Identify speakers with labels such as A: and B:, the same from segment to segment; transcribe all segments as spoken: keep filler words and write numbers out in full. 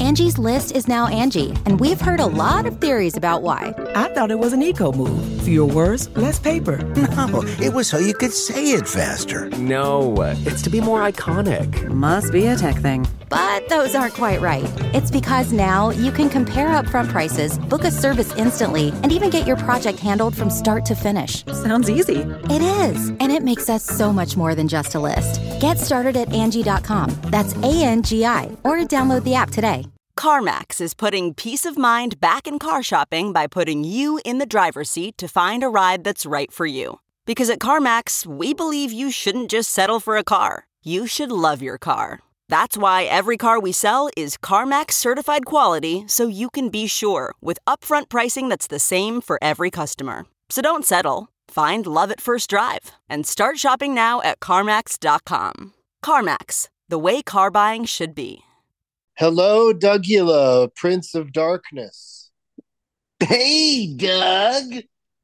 A: Angie's List is now Angie, and we've heard a lot of theories about why.
B: I thought it was an eco move. Fewer words, less paper.
C: No, it was so you could say it faster.
D: No, it's to be more iconic.
B: Must be a tech thing.
A: But those aren't quite right. It's because now you can compare upfront prices, book a service instantly, and even get your project handled from start to finish.
B: Sounds easy.
A: It is, and it makes us so much more than just a list. Get started at Angie dot com. That's A N G I, or download the app today.
E: CarMax is putting peace of mind back in car shopping by putting you in the driver's seat to find a ride that's right for you. Because at CarMax, we believe you shouldn't just settle for a car. You should love your car. That's why every car we sell is CarMax certified quality, so you can be sure with upfront pricing that's the same for every customer. So don't settle. Find love at first drive and start shopping now at CarMax dot com. CarMax, the way car buying should be.
F: Hello, Dougula, Prince of Darkness.
G: Hey, Doug.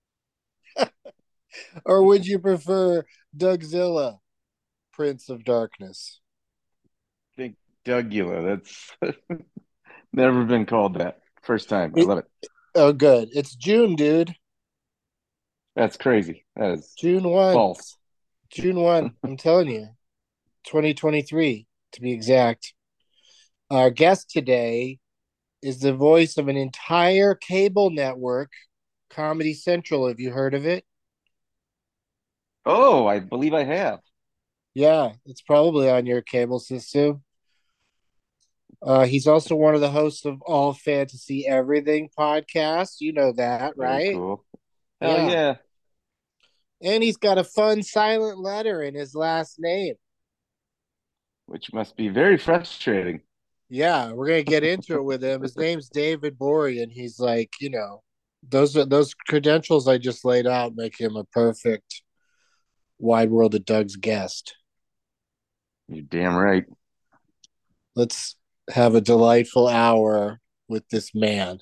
F: Or would you prefer Dougzilla, Prince of Darkness?
H: I think Dougula. That's never been called that. First time. I love it.
F: Oh, good. It's June, dude.
H: That's crazy. That is
F: June first.
H: false.
F: June first. I'm telling you. twenty twenty-three, to be exact. Our guest today is the voice of an entire cable network, Comedy Central. Have you heard of it?
H: Oh, I believe I have.
F: Yeah, it's probably on your cable system. Uh, he's also one of the hosts of All Fantasy Everything podcast. You know that,
H: Very
F: right?
H: cool. Hell yeah.
F: Yeah. And he's got a fun silent letter in his last name.
H: Which must be very frustrating.
F: Yeah, we're gonna get into it with him. His name's David Bory, and he's like, you know, those are those credentials I just laid out make him a perfect Wide World of Doug's guest.
H: You're damn right.
F: Let's have a delightful hour with this man.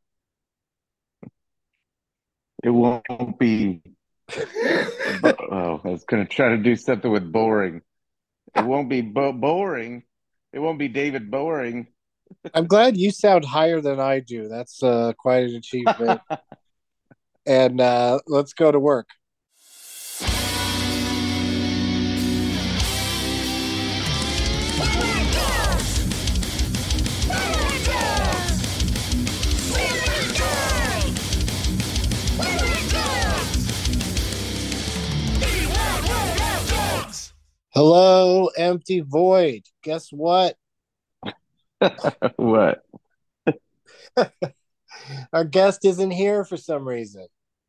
H: It won't be. Oh, I was going to try to do something with boring. It won't be bo- boring. It won't be David Boring.
F: I'm glad you sound higher than I do. That's uh, quite an achievement. And uh, let's go to work. Hello, empty void. Guess what?
H: What?
F: Our guest isn't here for some reason.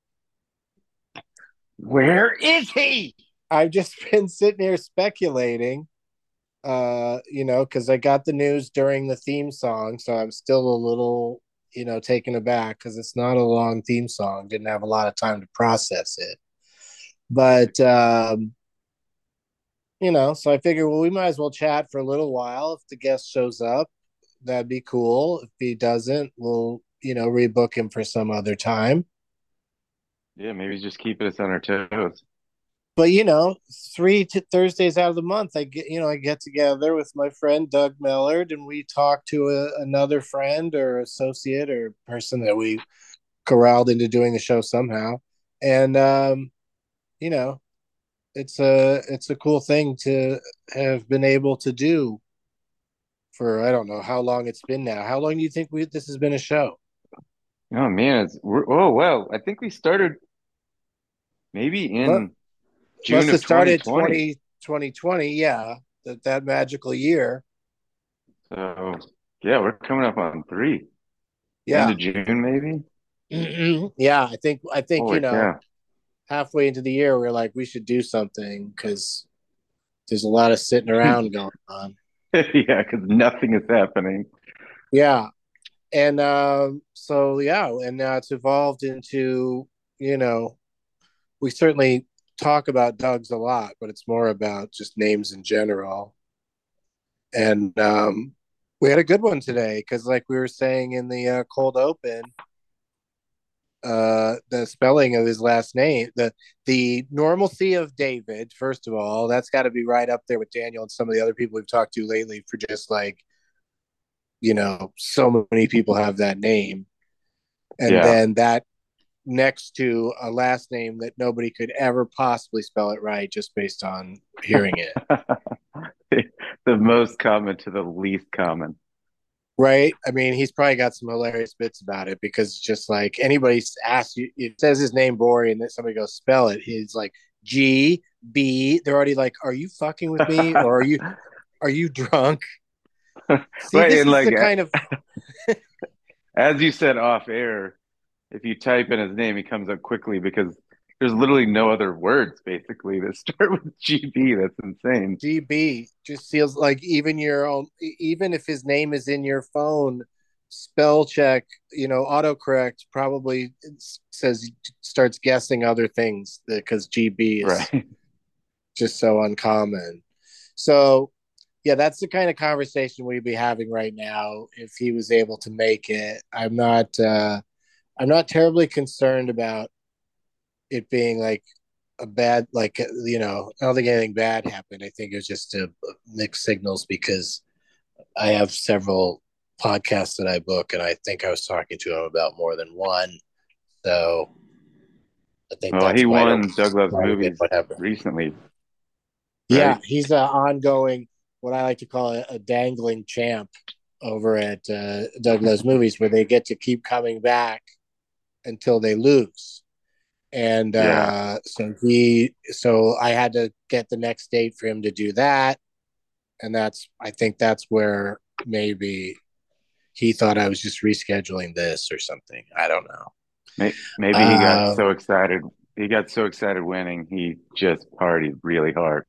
G: Where is he?
F: I've just been sitting here speculating, uh, you know, because I got the news during the theme song, so I'm still a little, you know, taken aback because it's not a long theme song. Didn't have a lot of time to process it. But, um, you know, so I figured, well, we might as well chat for a little while. If the guest shows up, that'd be cool. If he doesn't, we'll, you know, rebook him for some other time.
H: Yeah, maybe just keeping us on our toes.
F: But, you know, three t- Thursdays out of the month, I get, you know, I get together with my friend Doug Millard and we talk to a, another friend or associate or person that we corralled into doing the show somehow. And, um, you know, it's a, it's a cool thing to have been able to do for, I don't know how long it's been now. How long do you think we, this has been a show?
H: Oh, man. It's, we're, oh, well, I think we started maybe in
F: What?
H: June
F: Must have
H: of
F: started
H: twenty twenty.
F: twenty, twenty twenty, yeah, that, that magical year.
H: So, yeah, we're coming up on three.
F: Yeah.
H: End of June, maybe?
F: Yeah, I think, I think,
H: Holy
F: you know,
H: cow.
F: halfway into the year, we are like, we should do something because there's a lot of sitting around going on.
H: Yeah, because nothing is happening.
F: Yeah. And um, so, yeah, and now it's evolved into, you know, we certainly talk about Doug's a lot, but it's more about just names in general. And um, we had a good one today because, like we were saying in the uh, cold open, uh, the spelling of his last name, the the normalcy of David, first of all, that's got to be right up there with Daniel and some of the other people we've talked to lately for just like, you know, so many people have that name. And
H: Yeah.
F: then that next to a last name that nobody could ever possibly spell it right just based on hearing it.
H: The most common to the least common.
F: Right? I mean, he's probably got some hilarious bits about it because it's just like anybody asks you, it says his name Bori, and then somebody goes spell it. He's like G B. They're already like, "Are you fucking with me, or are you are you drunk?" See,
H: Right,
F: this
H: and
F: is
H: like
F: the kind of
H: as you said off air, if you type in his name, he comes up quickly because there's literally no other words basically that start with G B. That's insane.
F: G B just feels like even your own, even if his name is in your phone, spell check, you know, autocorrect probably says starts guessing other things because G B is
H: Right.
F: just so uncommon. So, yeah, that's the kind of conversation we'd be having right now if he was able to make it. I'm not, uh, I'm not terribly concerned about it being like a bad, like, you know, I don't think anything bad happened. I think it was just a, mixed signals because I have several podcasts that I book, and I think I was talking to him about more than one. So I think
H: Well,
F: that's
H: he
F: why
H: won Doug Loves Movies
F: whatever.
H: recently,
F: Yeah,
H: right?
F: he's an ongoing, what I like to call a, a dangling champ over at uh, Doug Loves Movies, where they get to keep coming back until they lose. And
H: Yeah.
F: uh, so he, so I had to get the next date for him to do that, and that's, I think that's where maybe he thought I was just rescheduling this or something. I don't know.
H: Maybe he got
F: Um,
H: so excited. He got so excited winning, he just partied really hard.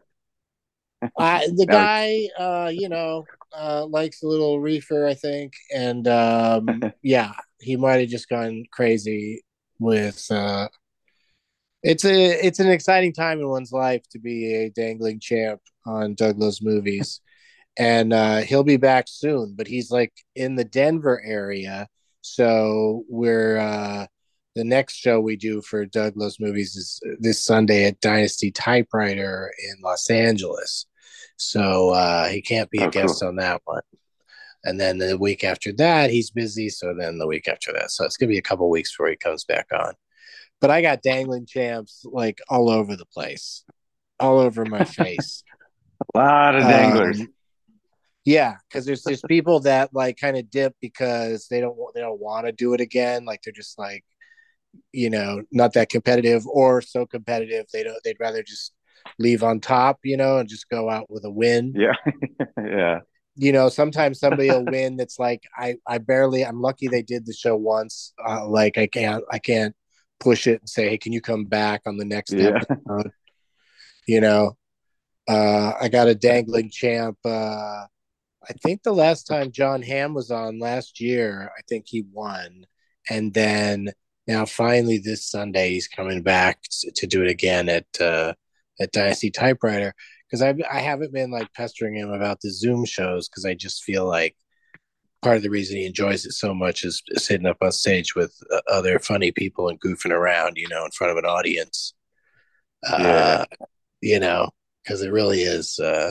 F: I, the
H: Now,
F: guy, uh, you know, uh, likes a little reefer, I think, and um, yeah, he might have just gone crazy with. Uh, it's a it's an exciting time in one's life to be a dangling champ on Doug Loves Movies, and uh, he'll be back soon. But he's like in the Denver area, so we're uh, the next show we do for Doug Loves Movies is this Sunday at Dynasty Typewriter in Los Angeles. So uh, he can't be a
H: oh,
F: guest
H: cool.
F: on that one. And then the week after that, he's busy. So then the week after that, so it's gonna be a couple weeks before he comes back on. But I got dangling champs like all over the place, all over my face.
H: A lot of danglers.
F: Um, yeah, because there's there's people that like kind of dip because they don't they don't want to do it again. Like they're just like, you know, not that competitive, or so competitive they don't they'd rather just leave on top, you know, and just go out with a win.
H: Yeah. Yeah.
F: You know, sometimes somebody will win that's like, I, I barely, I'm lucky they did the show once. Uh, like I can't, I can't push it and say, hey, can you come back on the next
H: Yeah.
F: episode? You know, uh, I got a dangling champ. Uh, I think the last time John Hamm was on last year, I think he won. And then now finally this Sunday, he's coming back to, to do it again at, uh, at Dynasty Typewriter. Because I I haven't been like pestering him about the Zoom shows because I just feel like part of the reason he enjoys it so much is sitting up on stage with uh, other funny people and goofing around, you know, in front of an audience.
H: Yeah.
F: Uh, you know, because it really is uh,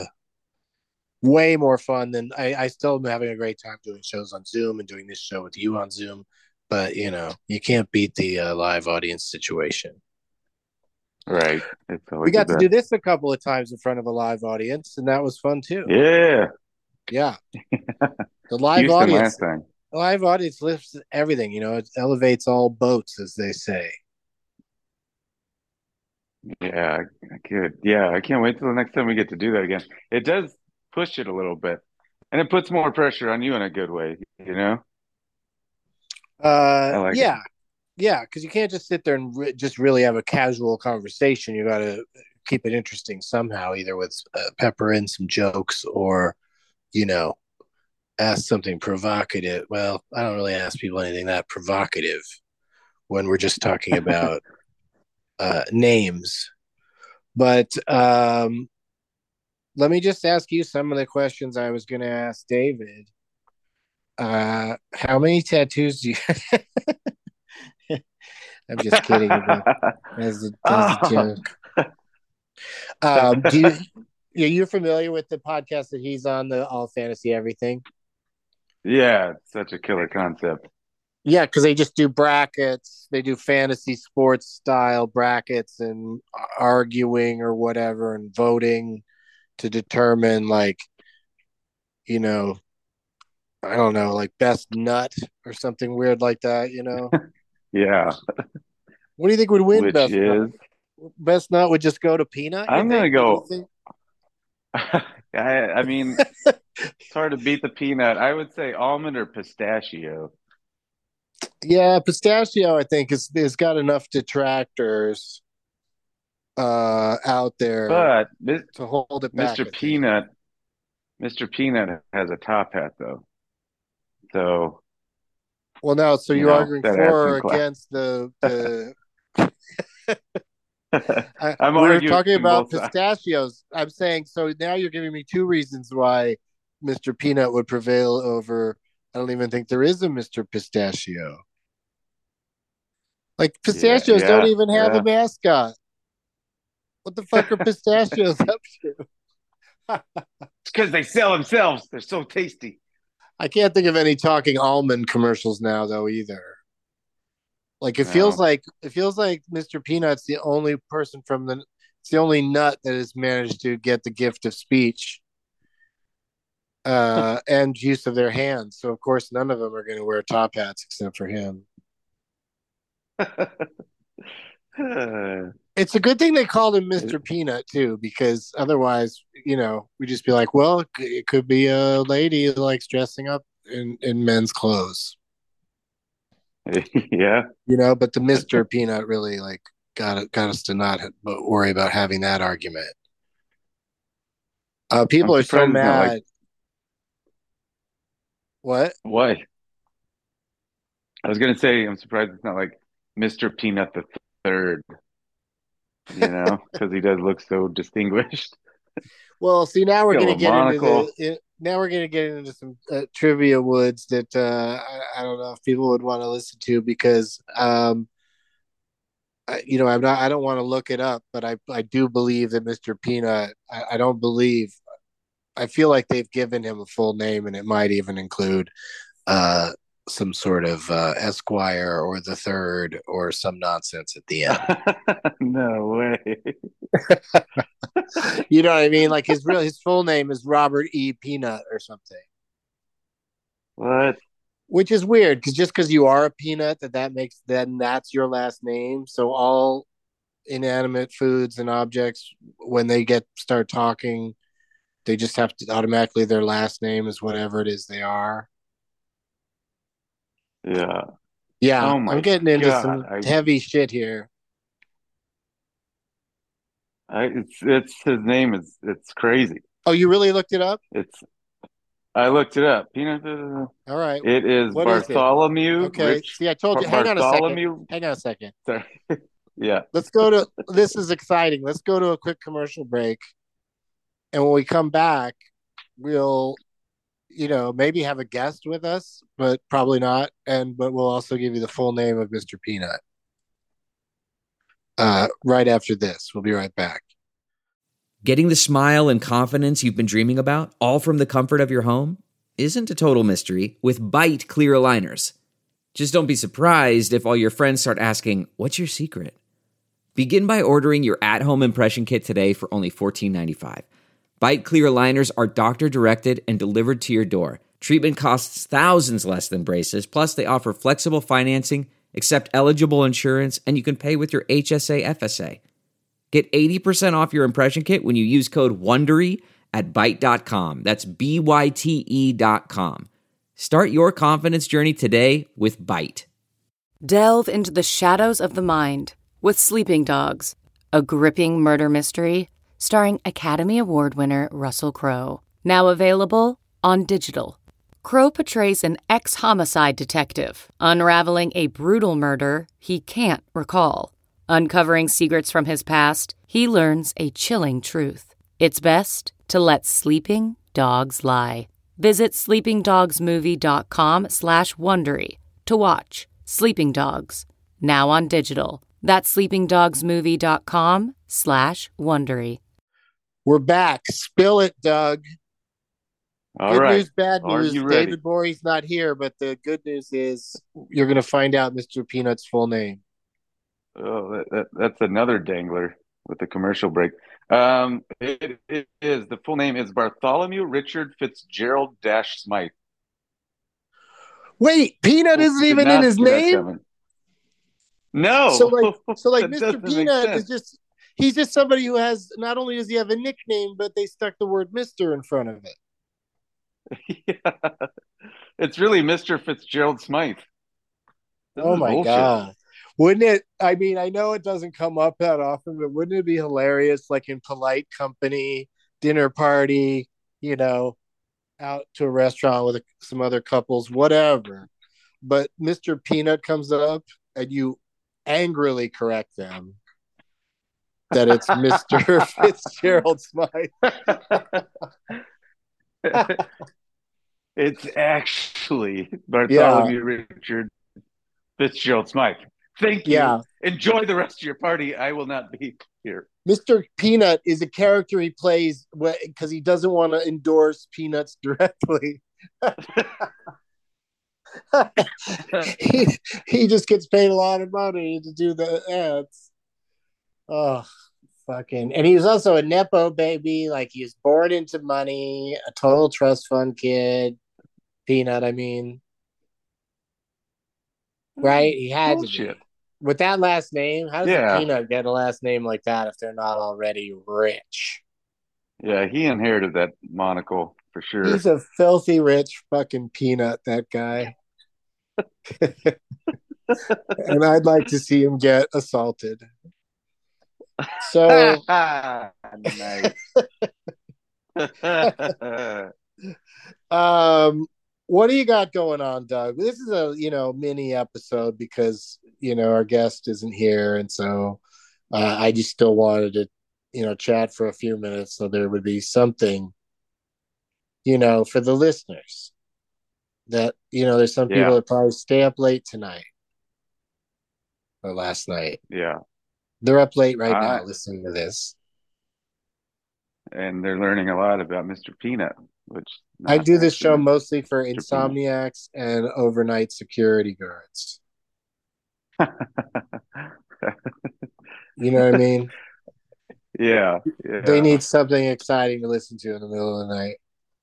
F: way more fun than I, I still am having a great time doing shows on Zoom and doing this show with you on Zoom. But, you know, you can't beat the uh, live audience situation.
H: Right. It's
F: We got to do this a couple of times in front of a live audience, and that was fun too.
H: Yeah.
F: Yeah. The live
H: Houston
F: audience,
H: last time.
F: the live audience lifts everything, you know, it elevates all boats, as they say.
H: Yeah, good. Yeah, I can't wait till the next time we get to do that again. It does push it a little bit, and it puts more pressure on you in a good way, you know?
F: Uh,
H: I like
F: yeah.
H: it.
F: Yeah, because you can't just sit there and re- just really have a casual conversation. You got to keep it interesting somehow, either with uh, pepper in some jokes or, you know, ask something provocative. Well, I don't really ask people anything that provocative when we're just talking about uh, names. But um, let me just ask you some of the questions I was going to ask David. Uh, how many tattoos do you? I'm just kidding. As a, as a joke. Um, do you? Are you familiar with the podcast that he's on, the All Fantasy Everything?
H: Yeah, it's such a killer concept.
F: Yeah, because they just do brackets. They do fantasy sports style brackets and arguing or whatever and voting to determine, like, you know, I don't know, like best nut or something weird like that, you know?
H: Yeah.
F: What do you think would win
H: Which
F: best
H: is,
F: nut? Best nut would just go to peanut, you
H: I'm going to
F: think? Or do you
H: go,
F: think-
H: I, I mean, it's hard to beat the peanut. I would say almond or pistachio.
F: Yeah, pistachio, I think, is has got enough detractors uh out there
H: But this,
F: to hold it back,
H: Mister
F: I think.
H: Peanut, Mister Peanut has a top hat though. So,
F: Well, no, so
H: you
F: you're
H: know,
F: arguing
H: that adds
F: for
H: some
F: or
H: class.
F: against the the I,
H: I'm
F: we were
H: arguing
F: talking about
H: both sides.
F: pistachios. I'm saying, so now you're giving me two reasons why Mister Peanut would prevail over. I don't even think there is a Mister Pistachio. Like,
H: Yeah,
F: pistachios don't
H: yeah,
F: even have
H: yeah.
F: a mascot. What the fuck are pistachios up to?
H: It's because they sell themselves. They're so tasty.
F: I can't think of any talking almond commercials now, though, either. Like, it
H: No.
F: feels like it feels like Mister Peanut's the only person from the it's the only nut that has managed to get the gift of speech uh, and use of their hands. So of course none of them are going to wear top hats except for him. It's a good thing they called him Mister Peanut too, because otherwise, you know, we'd just be like, well, it could be a lady who likes dressing up in, in men's clothes.
H: Yeah.
F: You know, but the Mister Peanut really like got got us to not worry about having that argument. Uh, people
H: I'm
F: are so
H: surprised it's not
F: mad.
H: like-
F: What?
H: Why? I was gonna say I'm surprised it's not like Mister Peanut the Third. You know, because he does look so distinguished.
F: Well, see, now we're
H: Got a
F: going to get
H: monocle.
F: into the. It, now we're going to get into some uh, trivia woods that uh, I, I don't know if people would want to listen to because, um, I, you know, I'm not. I don't want to look it up, but I I do believe that Mister Peanut. I, I don't believe. I feel like they've given him a full name, and it might even include uh, some sort of uh, Esquire or the Third or some nonsense at the end.
H: No way.
F: You know what I mean? Like his real his full name is Robert E. Peanut or something.
H: What?
F: Which is weird because just because you are a peanut, that that makes then that's your last name. So all inanimate foods and objects, when they get start talking, they just have to automatically their last name is whatever it is they are.
H: Yeah.
F: Yeah,
H: Oh my
F: I'm getting into
H: God,
F: some
H: I-
F: heavy shit here.
H: I, it's it's his name is it's crazy.
F: Oh, you really looked it up?
H: It's I looked it up. Peanut. Uh,
F: All right.
H: it is
F: What is it?
H: Bartholomew.
F: Okay.
H: Rich,
F: See, I told you. Hang on a second.
H: Bartholomew.
F: Hang on a second.
H: Sorry. Yeah.
F: Let's go to this is exciting. Let's go to a quick commercial break. And when we come back, we'll you know, maybe have a guest with us, but probably not. And but we'll also give you the full name of Mister Peanut. Uh, right after this. We'll be right back.
I: Getting the smile and confidence you've been dreaming about, all from the comfort of your home, isn't a total mystery with Byte clear aligners. Just don't be surprised if all your friends start asking, "What's your secret?" Begin by ordering your at-home impression kit today for only fourteen ninety-five. Byte clear aligners are doctor-directed and delivered to your door. Treatment costs thousands less than braces, plus they offer flexible financing, accept eligible insurance, and you can pay with your H S A F S A. Get eighty percent off your impression kit when you use code WONDERY at byte dot com. That's B Y T E dot com. Start your confidence journey today with Byte.
J: Delve into the shadows of the mind with Sleeping Dogs, a gripping murder mystery starring Academy Award winner Russell Crowe. Now available on digital. Crowe portrays an ex-homicide detective unraveling a brutal murder he can't recall. Uncovering secrets from his past, he learns a chilling truth. It's best to let sleeping dogs lie. Visit sleepingdogsmovie.com slash Wondery to watch Sleeping Dogs, now on digital. That's sleepingdogsmovie.com slash Wondery.
F: We're back. Spill it, Doug.
H: All
F: good
H: right.
F: news, bad
H: Are
F: news.
H: you ready?
F: David Bory's not here, but the good news is you're going to find out Mister Peanut's full name.
H: Oh, that, that, that's another dangler with the commercial break. Um, it, it is the full name is Bartholomew Richard Fitzgerald Dash Smythe.
F: Wait, Peanut
H: Oh,
F: isn't
H: did
F: even in
H: not
F: his
H: see that
F: name?
H: coming. No,
F: So like so like
H: that
F: Mister
H: doesn't make
F: Peanut is
H: sense.
F: just he's just somebody who has not only does he have a nickname, but they stuck the word Mister in front of it.
H: Yeah. It's really Mister Fitzgerald Smythe. This
F: Oh
H: is
F: my
H: bullshit.
F: God. Wouldn't it? I mean, I know it doesn't come up that often, but wouldn't it be hilarious, like in polite company, dinner party, you know, out to a restaurant with some other couples, whatever. But Mister Peanut comes up and you angrily correct them that it's Mister Fitzgerald Smythe.
H: It's actually Bartholomew yeah. Richard Fitzgerald Smythe. Thank you.
F: Yeah.
H: Enjoy the rest of your party. I will not be here.
F: Mister Peanut is a character he plays because he doesn't want to endorse peanuts directly. he, he just gets paid a lot of money to do the ads. Oh, fucking. And he was also a Nepo baby. Like, he was born into money, a total trust fund kid. Peanut, I mean. Right? He had
H: Bullshit.
F: to be. With that last name, how does
H: yeah.
F: a Peanut get a last name like that if they're not already rich?
H: Yeah, he inherited that monocle for sure.
F: He's a filthy rich fucking peanut, that guy. And I'd like to see him get assaulted. So
H: nice.
F: um what do you got going on, Doug? This is a, you know, mini episode because, you know, our guest isn't here. And so uh, I just still wanted to, you know, chat for a few minutes so there would be something, you know, for the listeners that, you know, there's some people
H: yeah.
F: that probably stay up late tonight or last night.
H: Yeah.
F: They're up late right
H: uh,
F: now listening to this.
H: And they're learning a lot about Mister Peanut, which
F: I do this show mostly for insomniacs and overnight security guards. You know what I mean?
H: Yeah, yeah.
F: They need something exciting to listen to in the middle of the night.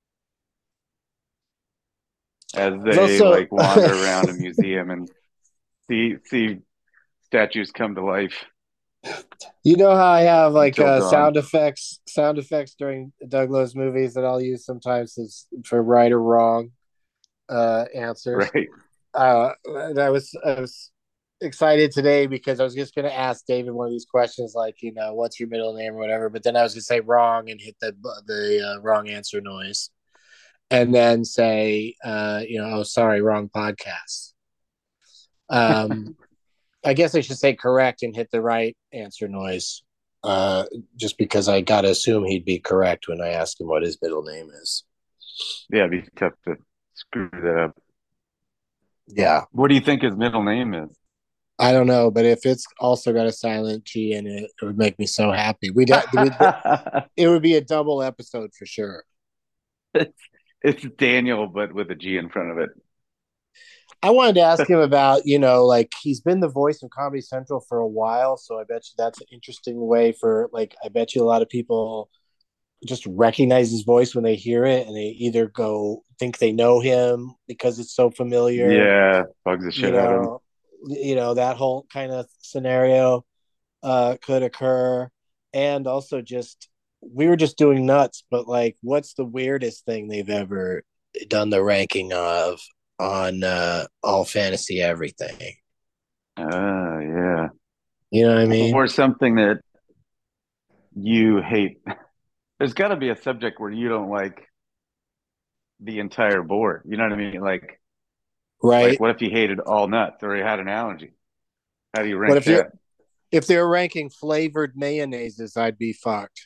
H: As they also... like wander around a museum and see see statues come to life.
F: You know how I have like uh, sound effects, sound effects during Doug Lowe's movies that I'll use sometimes as, for right or wrong uh, answers.
H: Right.
F: Uh, and I was I was excited today because I was just going to ask David one of these questions, like, you know, what's your middle name or whatever. But then I was going to say wrong and hit the the uh, wrong answer noise, and then say, uh, you know, oh, sorry, wrong podcast. Um. I guess I should say correct and hit the right answer noise, uh, just because I got to assume he'd be correct when I asked him what his middle name is.
H: Yeah, it'd be tough to screw that up.
F: Yeah.
H: What do you think his middle name is?
F: I don't know, but if it's also got a silent G in it, it would make me so happy. We'd, we'd it would be a double episode for sure.
H: It's, it's Daniel, but with a G in front of it.
F: I wanted to ask him about, you know, like, he's been the voice of Comedy Central for a while, so I bet you that's an interesting way for, like, I bet you a lot of people just recognize his voice when they hear it, and they either go think they know him because it's so familiar.
H: Yeah, bugs the shit
F: you
H: out
F: know,
H: of him.
F: You know, that whole kind of scenario uh, could occur. And also just, we were just doing nuts, but, like, what's the weirdest thing they've ever done the ranking of on uh, All Fantasy Everything?
H: Oh, uh, yeah.
F: You know what I mean?
H: Or something that you hate. There's got to be a subject where you don't like the entire board. You know what I mean? Like,
F: right.
H: Like, what if you hated all nuts or you had an allergy? How do you rank
F: what if
H: that?
F: If they're ranking flavored mayonnaises, I'd be fucked.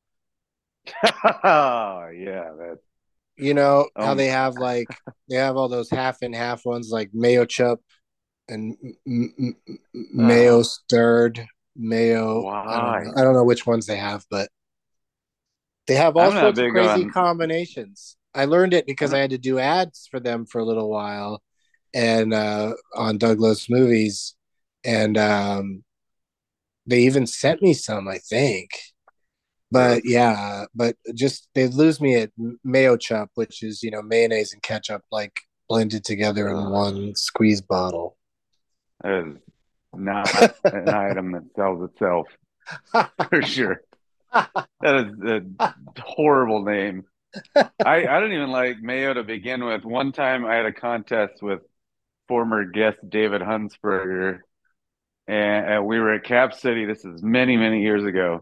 H: Oh, yeah. That's...
F: You know
H: oh,
F: how they have, like, they have all those half and half ones, like mayo chup and m- m- mayo stirred, mayo.
H: Why?
F: I don't know. I don't know which ones they have, but they have all
H: I'm not
F: sorts of
H: big
F: crazy
H: on-
F: combinations. I learned it because I had to do ads for them for a little while, and uh, on Douglas Movies, and um, they even sent me some, I think. But yeah, but just they lose me at mayo chup, which is you know mayonnaise and ketchup like blended together in one squeeze bottle.
H: That is not an item that sells itself for sure. That is a horrible name. I, I don't even like mayo to begin with. One time I had a contest with former guest David Hunsberger, and, and we were at Cap City. This is many, many years ago,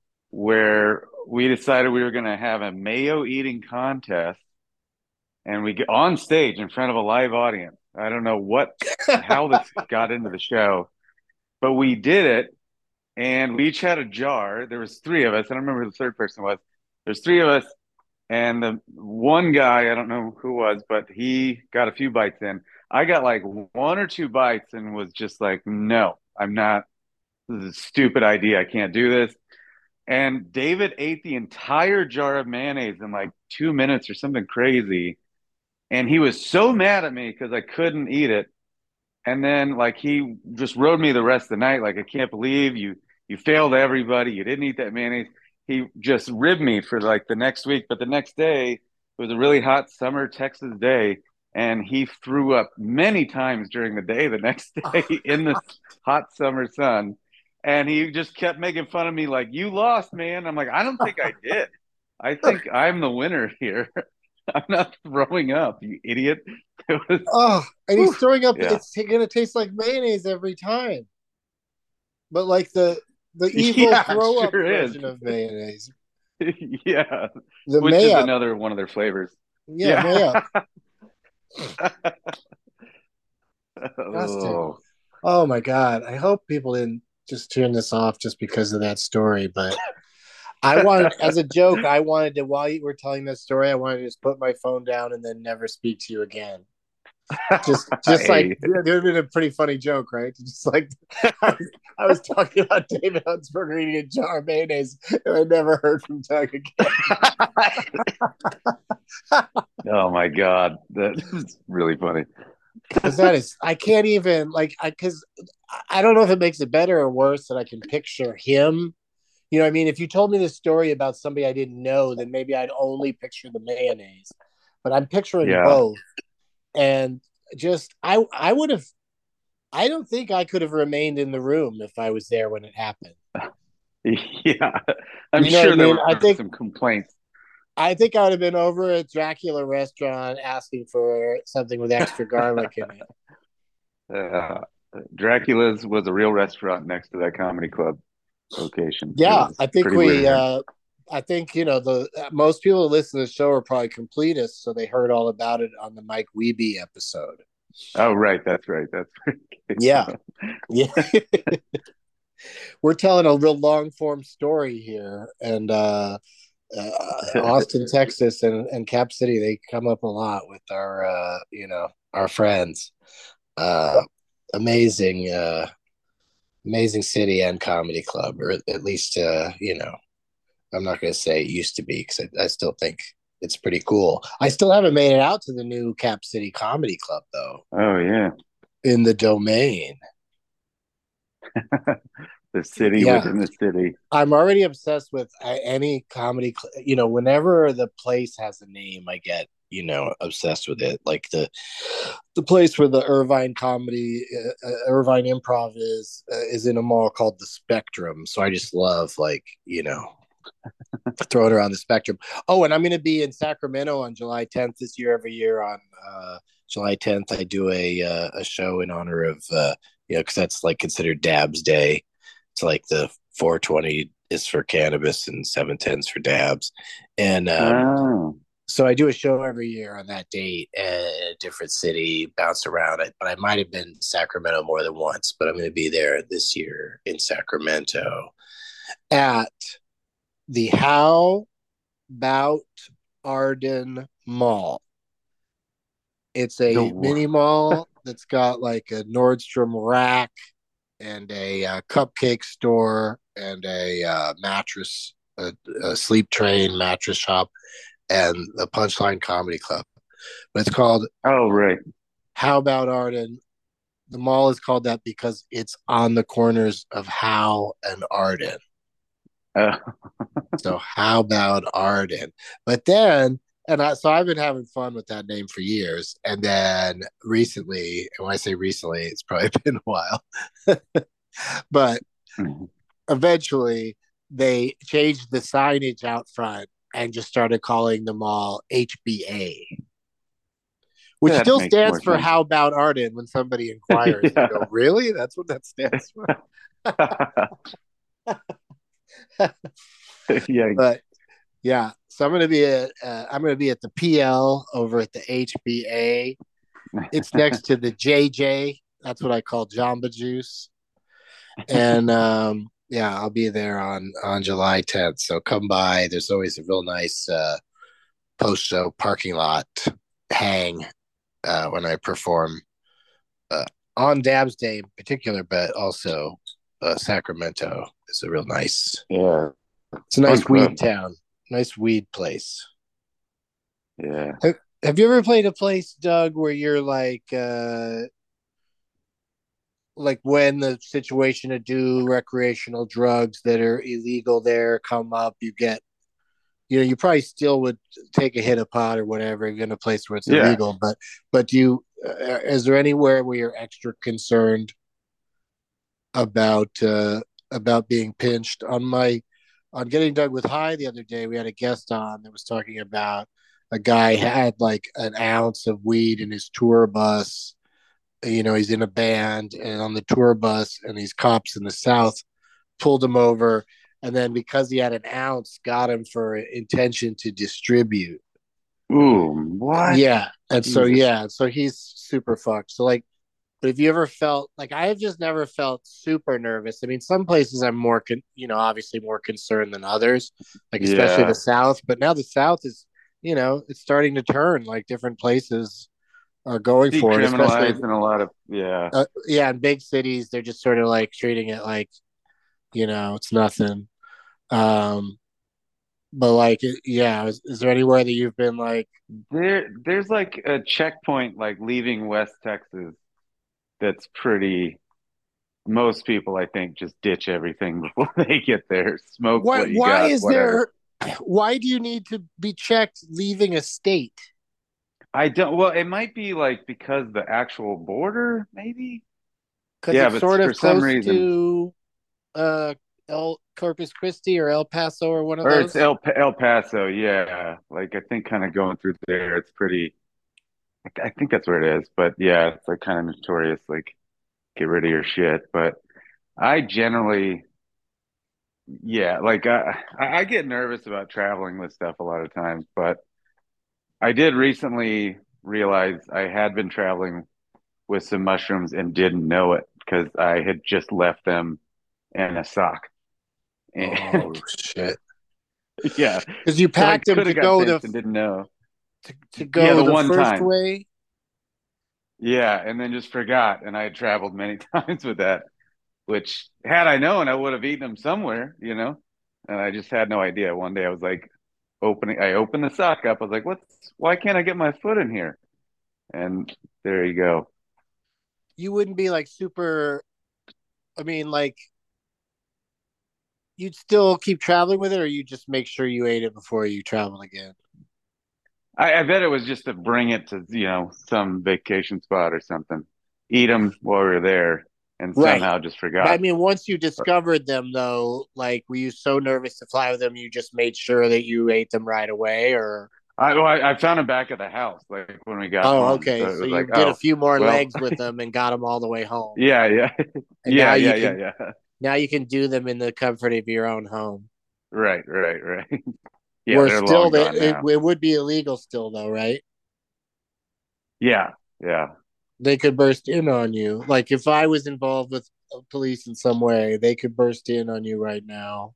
H: where we decided we were going to have a mayo eating contest, and we get on stage in front of a live audience. I don't know what, how this got into the show, but we did it, and we each had a jar. There was three of us. I don't remember who the third person was. There's three of us. And the one guy, I don't know who it was, but he got a few bites in. I got like one or two bites and was just like, no, I'm not. This is a stupid idea. I can't do this. And David ate the entire jar of mayonnaise in like two minutes or something crazy. And he was so mad at me because I couldn't eat it. And then like he just rode me the rest of the night. Like, I can't believe you you failed everybody. You didn't eat that mayonnaise. He just ribbed me for like the next week. But the next day, it was a really hot summer Texas day, and he threw up many times during the day the next day in the hot summer sun. And he just kept making fun of me like, you lost, man. I'm like, I don't think I did. I think I'm the winner here. I'm not throwing up, you idiot. It was,
F: oh, and he's throwing up.
H: Yeah.
F: It's going to taste like mayonnaise every time. But like the the evil
H: Yeah,
F: throw up
H: sure is.
F: version of mayonnaise.
H: Yeah.
F: The
H: Which
F: mayo.
H: is another one of their flavors.
F: Yeah,
H: Yeah.
F: mayo.
H: Oh.
F: Oh my God. I hope people didn't just turn this off just because of that story. But I wanted, as a joke, I wanted to, while you were telling this story, I wanted to just put my phone down and then never speak to you again. Just, just
H: Hey.
F: like, it would have been a pretty funny joke, right? Just like, I was, I was talking about David Hunsberger eating a jar of mayonnaise, and I never heard from Doug again.
H: Oh my God. That's really funny.
F: Because that is, I can't even, like, I, because I don't know if it makes it better or worse that I can picture him. You know what I mean? If you told me this story about somebody I didn't know, then maybe I'd only picture the mayonnaise. But I'm picturing
H: Yeah.
F: both. And just, I I would have, I don't think I could have remained in the room if I was there when it happened.
H: Yeah. I'm
F: You know
H: sure
F: what I
H: there
F: mean?
H: were
F: I think-
H: some complaints.
F: I think I would have been over at Dracula restaurant asking for something with extra garlic in it.
H: Uh, Dracula's was a real restaurant next to that comedy club location. It
F: Yeah,
H: was
F: I think
H: pretty
F: we,
H: weird.
F: uh, I think, you know, the most people who listen to the show are probably completists, so they heard all about it on the Mike Wiebe episode.
H: Oh, right. That's right. That's right.
F: Yeah. Yeah. We're telling a real long form story here. And uh, uh, Austin, Texas and, and Cap City, they come up a lot with our, uh, you know, our friends. Uh, amazing, uh, amazing city and comedy club, or at least, uh, you know, I'm not going to say it used to be because I, I still think it's pretty cool. I still haven't made it out to the new Cap City Comedy Club, though.
H: Oh, yeah.
F: In the Domain.
H: The city
F: Yeah.
H: within the city.
F: I'm already obsessed with uh, any comedy, cl- you know, whenever the place has a name, I get, you know, obsessed with it. Like the the place where the Irvine comedy, uh, uh, Irvine Improv is, uh, is in a mall called the Spectrum. So I just love, like, you know, throwing around the Spectrum. Oh, and I'm going to be in Sacramento on July tenth this year. Every year on uh, July tenth, I do a uh, a show in honor of, uh, you know, because that's like considered Dabs Day. It's like the four twenty is for cannabis and seven tens for dabs. And um,
H: Oh.
F: so I do a show every year on that date in a different city, bounce around it. But I might have been in Sacramento more than once, but I'm going to be there this year in Sacramento at the How About Arden Mall. It's a
H: The-
F: mini mall that's got like a Nordstrom rack and a uh, cupcake store and a uh, mattress, a, a sleep train mattress shop. and the Punchline Comedy Club. But it's called
H: Oh, right.
F: How About Arden. The mall is called that because it's on the corners of Howe and Arden.
H: Uh,
F: So How About Arden? But then, and I, so I've been having fun with that name for years. And then recently, and when I say recently, it's probably been a while, but eventually they changed the signage out front and just started calling the mall H B A, which
H: That
F: still
H: makes
F: stands
H: more
F: for
H: sense.
F: How About Arden when somebody inquires.
H: Yeah.
F: You go, really? That's what that stands for?
H: Yeah.
F: But yeah, so I'm gonna be at uh, I'm gonna be at the P L over at the H B A. It's next to the J J. That's what I call Jamba Juice. And um, yeah, I'll be there on on July tenth. So come by. There's always a real nice uh, post show parking lot hang uh, when I perform uh, on Dab's Day in particular, but also uh, Sacramento is a real nice.
H: Yeah.
F: It's a nice
H: Fun
F: weed
H: club.
F: town, nice weed place.
H: Yeah.
F: Have, have you ever played a place, Doug, where you're like, uh, like when the situation to do recreational drugs that are illegal there come up, you get, you know, you probably still would take a hit of pot or whatever in a place where it's
H: Yeah.
F: illegal, but, but do you, uh, is there anywhere where you're extra concerned about, uh, about being pinched? On my, on Getting Doug with High the other day, we had a guest on that was talking about a guy had like an ounce of weed in his tour bus. You know, he's in a band and on the tour bus, and these cops in the South pulled him over. And then because he had an ounce, got him for intention to distribute.
H: Ooh, what?
F: Yeah. And so,
H: Jesus.
F: yeah, so he's super fucked. So, like, but if you ever felt like I have just never felt super nervous. I mean, some places I'm more, con- you know, obviously more concerned than others, like especially
H: Yeah.
F: the South. But now the South is, you know, it's starting to turn. Like different places are going for it, especially
H: Decriminalized in a lot of, yeah.
F: uh, yeah, in big cities. They're just sort of like treating it like, you know, it's nothing. Um, but like, yeah, is, is there anywhere that you've been like,
H: There, there's like a checkpoint, like leaving West Texas, that's pretty. Most people, I think, just ditch everything before they get there. Smoke
F: why?
H: what you
F: Why
H: got,
F: is
H: whatever.
F: there? Why do you need to be checked leaving a state?
H: I don't. Well, it might be like because the actual border, maybe.
F: Because
H: Yeah,
F: it's
H: but
F: sort
H: for
F: of
H: some
F: close
H: reason,
F: to uh El Corpus Christi or El Paso or one of
H: or it's
F: those.
H: El El Paso. Yeah, like I think kind of going through there, it's pretty. I I think that's where it is. But yeah, it's like kind of notorious. Like get rid of your shit. But I generally, yeah, like I I I get nervous about traveling with stuff a lot of times. But I did recently realize I had been traveling with some mushrooms and didn't know it because I had just left them in a sock.
F: Oh
H: And
F: shit!
H: yeah,
F: Because you
H: so I
F: packed them
H: could
F: to
H: have got
F: go the
H: pinched and didn't know.
F: to, to
H: Yeah,
F: go
H: the
F: the
H: one
F: first
H: time.
F: way.
H: Yeah, and then just forgot. And I had traveled many times with that, which had I known, I would have eaten them somewhere, you know? And I just had no idea. One day I was like opening, I opened the sock up. I was like, what's, why can't I get my foot in here? And there you go.
F: You wouldn't be like super. I mean, like you'd still keep traveling with it, or you just make sure you ate it before you travel again.
H: I, I bet it was just to bring it to, you know, some vacation spot or something. Eat them while we were there and
F: Right.
H: somehow just
F: But I
H: forgot.
F: mean, once you discovered them, though, like, were you so nervous to fly with them, you just made sure that you ate them right away, or?
H: I, well, I I found them back at the house, like when we got
F: Oh,
H: home.
F: okay.
H: So it
F: So
H: was
F: you
H: like,
F: did a
H: oh,
F: few more
H: well,
F: legs with them and got them all the way home.
H: yeah, yeah,
F: And
H: yeah,
F: now
H: yeah,
F: you
H: yeah,
F: can
H: yeah.
F: now you can do them in the comfort of your own home.
H: Right, right, right. Yeah,
F: Where
H: they're
F: still
H: long
F: they,
H: gone
F: it,
H: now.
F: it would be illegal still, though, right?
H: Yeah, yeah.
F: They could burst in on you. Like if I was involved with police in some way, they could burst in on you right now.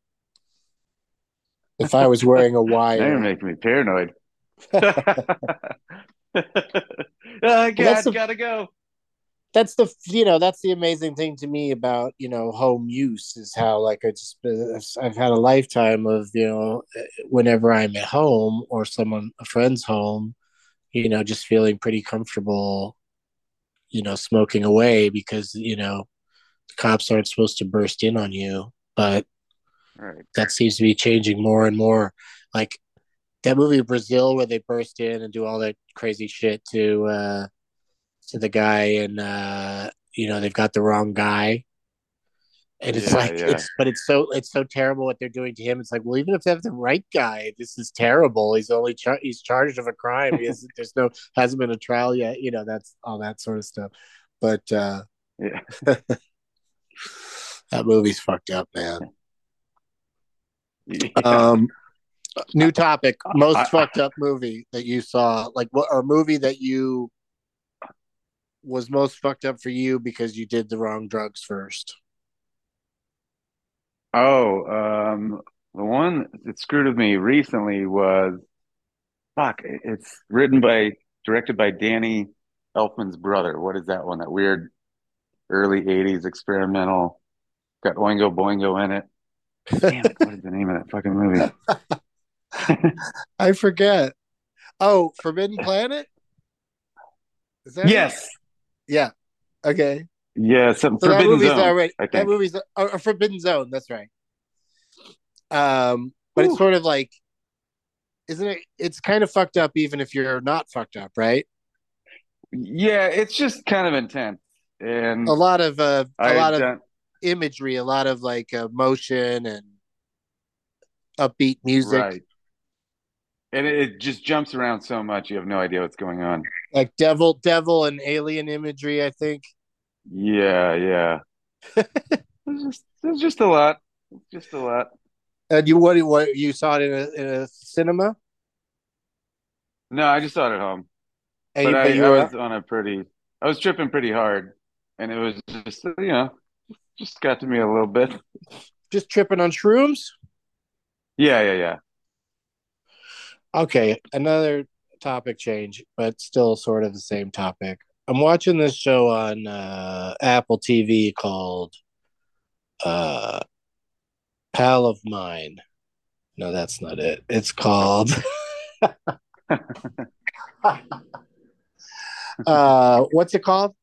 F: If I was wearing a
H: Now you're
F: wire.
H: making me paranoid. Oh,
F: Well, that's
H: God,
F: the
H: gotta go.
F: that's the you know that's the amazing thing to me about you know home use is how like I just I've had a lifetime of you know whenever I'm at home or someone a friend's home, you know, just feeling pretty comfortable, you know, smoking away because you know the cops aren't supposed to burst in on you, but
H: Right.
F: that seems to be changing more and more. Like that movie Brazil where they burst in and do all that crazy shit to uh to the guy and uh you know they've got the wrong guy and it's
H: Yeah,
F: like
H: yeah.
F: it's but it's so it's so terrible what they're doing to him. It's like, well, even if they have the right guy, this is terrible. He's only char- he's charged of a crime. He has, there's no hasn't been a trial yet, you know. That's all that sort of stuff. But uh
H: Yeah.
F: that movie's fucked up, man.
H: Yeah.
F: um New topic. Most
H: I,
F: fucked up movie that you saw, like what, or movie that you was most fucked up for you because you did the wrong drugs first.
H: oh, um, the one that screwed with me recently was fuck. It's written by, directed by Danny Elfman's brother. What is that one? That weird early eighties experimental. Got Oingo Boingo in it. Damn it! What is the name of that fucking movie?
F: I forget. Oh, Forbidden Planet. Is that it?
H: Yes.
F: Yeah. Okay.
H: Yeah. Some
F: So that
H: Forbidden
F: movie's
H: Zone,
F: already
H: I
F: that
H: think.
F: movie's a, a Forbidden Zone. That's right. Um, but it's
H: Whew.
F: sort of like, isn't it? It's kind of fucked up, even if you're not fucked up, right?
H: Yeah, it's just kind of intense,
F: A
H: and
F: lot of uh, a
H: I
F: lot
H: had
F: of
H: done
F: imagery, a lot of like uh, motion and upbeat music,
H: right, and it, it just jumps around so much you have no idea what's going on.
F: like devil, devil and alien imagery. I think.
H: Yeah, yeah. It's just it's just a lot. It's just a lot.
F: And you what? What you saw it in a, in a cinema?
H: No, I just saw it at home,
F: And
H: but
F: you, but
H: I
F: you
H: I
F: were
H: was on a pretty I was tripping pretty hard, and it was just you know just got to me a little bit.
F: just tripping on shrooms.
H: Yeah, yeah, yeah.
F: Okay, another topic change, but still sort of the same topic. I'm watching this show on uh, Apple T V called uh, Pal of Mine. No, that's not it. It's called uh, what's it called?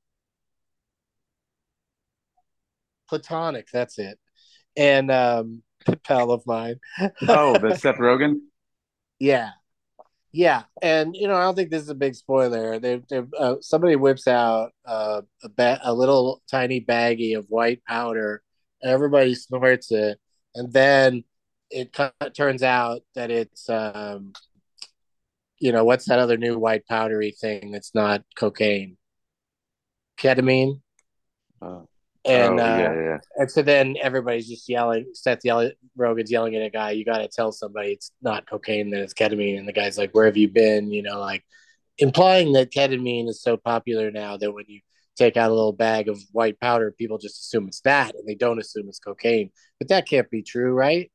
F: Platonic. That's it. And um, Pal of Mine.
H: Oh, the Seth Rogen.
F: Yeah, yeah, and you know, I don't think this is a big spoiler. They, they, uh, somebody whips out uh, a ba- a little tiny baggie of white powder. Everybody snorts it, and then it kind of turns out that it's, um, you know, what's that other new white powdery thing that's not cocaine? Ketamine.
H: Oh,
F: And
H: oh yeah,
F: uh,
H: yeah.
F: and so then everybody's just yelling. Seth yelling, Rogan's yelling at a guy. You got to tell somebody it's not cocaine, that it's ketamine. And the guy's like, "Where have you been?" You know, like implying that ketamine is so popular now that when you take out a little bag of white powder, people just assume it's that, and they don't assume it's cocaine. But that can't be true, right?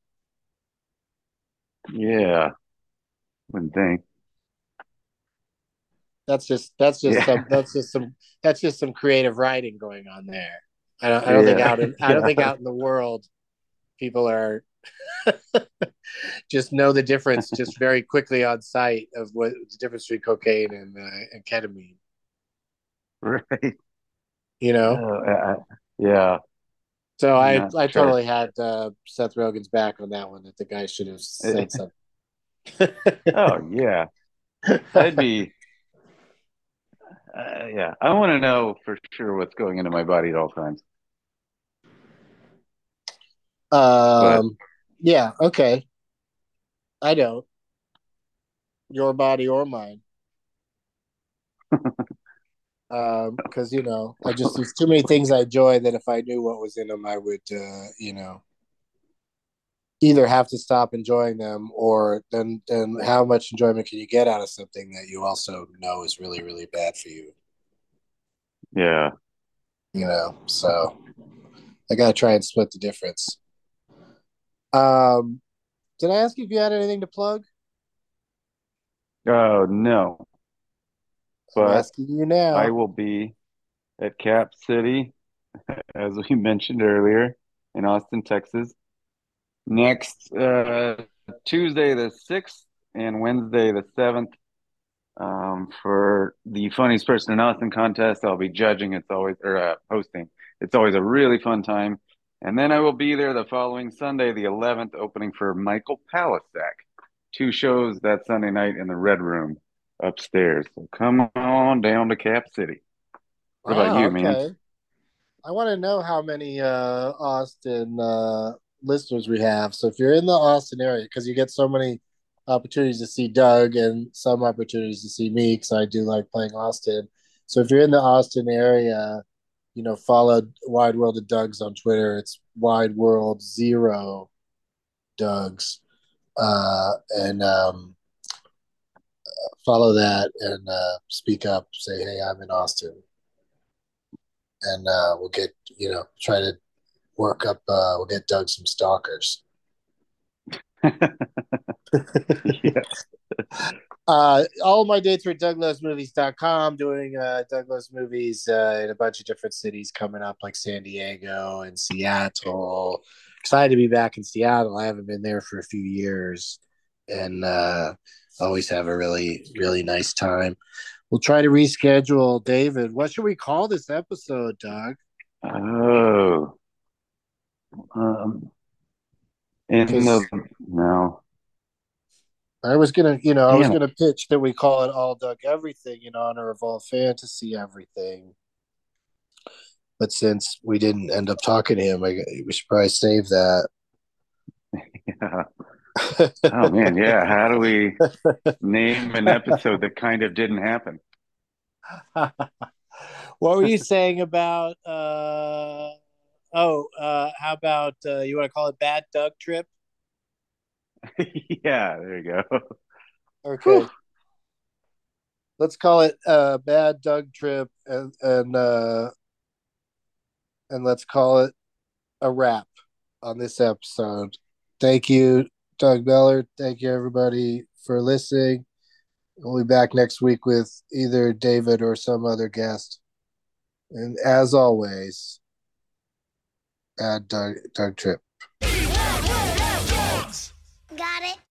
H: Yeah. Wouldn't think.
F: That's just that's just
H: Yeah,
F: some that's just some that's just some creative writing going on there. I don't I don't think
H: yeah,
F: out in I don't
H: yeah.
F: think out in the world people are just know the difference just very quickly on sight of what the difference between cocaine and uh, and ketamine.
H: Right.
F: You know,
H: Oh, uh, yeah.
F: so
H: I'm
F: I
H: not
F: I
H: sure.
F: totally had uh, Seth Rogen's back on that one. That the guy should have said something.
H: Oh yeah, I'd be. Uh, yeah, I want to know for sure what's going into my body at all times. But
F: um, yeah, okay. I don't. Your body or mine. Um, because you know, I just there's too many things I enjoy that if I knew what was in them, I would, uh, you know, either have to stop enjoying them or then then how much enjoyment can you get out of something that you also know is really really bad for you,
H: yeah,
F: you know? So I gotta try and split the difference. Um, did I ask you if you had anything to plug?
H: oh no,
F: I'm
H: but
F: asking you
H: I
F: now.
H: will be. at Cap City, as we mentioned earlier, in Austin, Texas. Next uh, Tuesday the sixth and Wednesday the seventh, um, for the funniest person in Austin contest. I'll be judging. It's always or uh, hosting. It's always a really fun time. And then I will be there the following Sunday, the eleventh, opening for Michael Palasak. Two shows that Sunday night in the Red Room upstairs. So come on down to Cap City. What about
F: Ah,
H: you,
F: okay.
H: man?
F: I want to know how many uh, Austin uh, listeners we have. So if you're in the Austin area, because you get so many opportunities to see Doug and some opportunities to see me, because I do like playing Austin. So if you're in the Austin area, you know, follow Wide World of Doug's on Twitter. It's Wide World Zero Doug's, uh, and um, follow that and uh, speak up. Say, hey, I'm in Austin, and uh, we'll get you know try to work up. Uh, we'll get Doug some stalkers.
H: Yes.
F: Uh, all of my dates are at doug loves movies dot com, doing uh, Doug Loves Movies uh, in a bunch of different cities coming up, like San Diego and Seattle. Excited to be back in Seattle. I haven't been there for a few years, and uh, always have a really, really nice time. We'll try to reschedule. David, what should we call this episode, Doug?
H: Oh. Um, in the no.
F: I was gonna, you know, I was
H: Damn it.
F: gonna pitch that we call it All Doug Everything in honor of all fantasy everything. But since we didn't end up talking to him, I, we should probably save that.
H: Yeah. Oh man, yeah. How do we name an episode that kind of didn't happen?
F: What were you saying about? Uh, oh, uh, how about uh, you want to call it Bad Doug Trip?
H: Yeah, there you go.
F: Okay. Whew. Let's call it uh, Bad Doug Trip, and and uh, and let's call it a wrap on this episode. Thank you, Doug Beller. Thank you, everybody, for listening. We'll be back next week with either David or some other guest. And as always, add Doug, Doug Trip.
K: Got it.